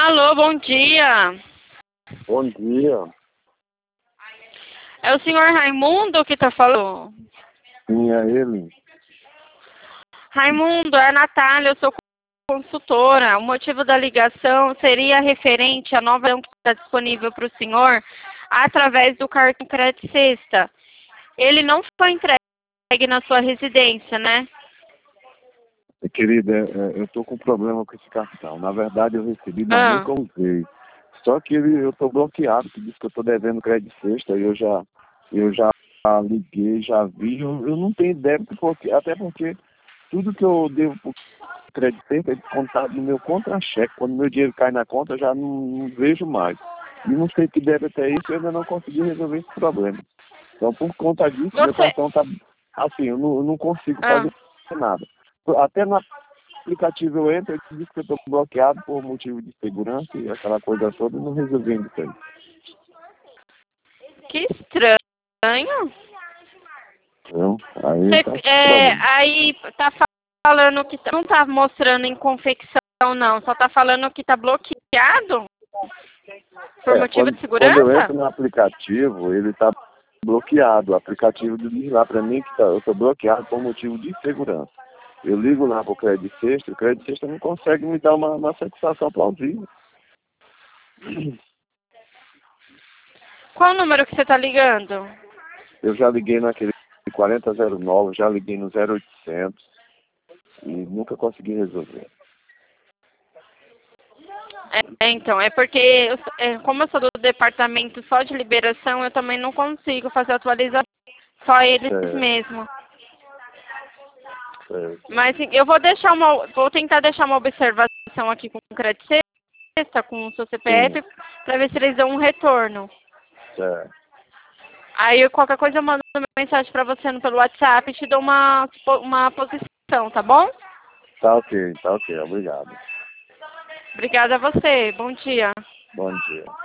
Alô, bom dia. Bom dia. É o senhor Raimundo que está falando? Sim, é ele. Raimundo, é a Natália, eu sou consultora. O motivo da ligação seria referente à nova opção que está disponível para o senhor através do cartão Crédito Sexta. Ele não foi entregue na sua residência, né? Querida, eu tô com problema com esse cartão. Na verdade, eu recebi, mas Ah, nunca usei. Só que eu tô bloqueado, que diz que eu tô devendo crédito sexta, e eu já liguei, já vi. Eu não tenho débito, até porque tudo que eu devo por crédito sexta é descontado no meu contra-cheque. Quando meu dinheiro cai na conta, eu já não vejo mais. E não sei que débito é isso, eu ainda não consegui resolver esse problema. Então, por conta disso, meu você... cartão tá assim, eu não consigo Ah, fazer nada. Até no aplicativo eu entro, eu digo que eu estou bloqueado por motivo de segurança e aquela coisa toda, e não resolvi ainda isso aí. que estranho. Entendeu? Aí tá esse problema. Aí tá falando que não tá mostrando em confecção, não. Só tá falando que tá bloqueado por motivo de Quando eu segurança? entro no aplicativo, ele está bloqueado. O aplicativo diz lá para mim que eu estou bloqueado por motivo de segurança. Eu ligo lá para o Crédito Sexta, o Crédito Sexta não consegue me dar uma satisfação plausível. Qual o número que você tá ligando? Eu já liguei naquele 4009, já liguei no 0800 e nunca consegui resolver. Então, é porque, como eu sou do departamento só de liberação, eu também não consigo fazer atualização. Só eles É, mesmo. é, Mas assim, vou tentar deixar uma observação aqui com o Crédito Sexta, com o seu sim, CPF, para ver se eles dão um retorno. é. Aí qualquer coisa eu mando uma mensagem para você pelo WhatsApp e te dou uma posição, tá bom? Tá ok, obrigado. Obrigada a você. Bom dia. Bom dia.